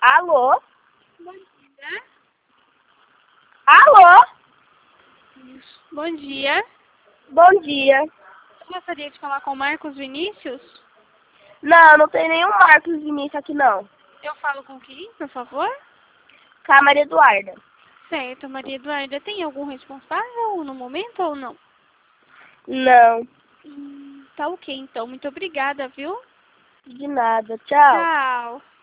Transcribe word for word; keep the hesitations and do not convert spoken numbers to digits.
Alô? Bom dia. Alô? Bom dia. Bom dia. Eu gostaria de falar com o Marcos Vinícius. Não, não tem nenhum Marcos Vinícius aqui não. Eu falo com quem, por favor? Com a Maria Eduarda. Certo, Maria Eduarda. Tem algum responsável no momento ou não? Não, Hum, tá ok, então. Muito obrigada, viu? de nada. Tchau. Tchau.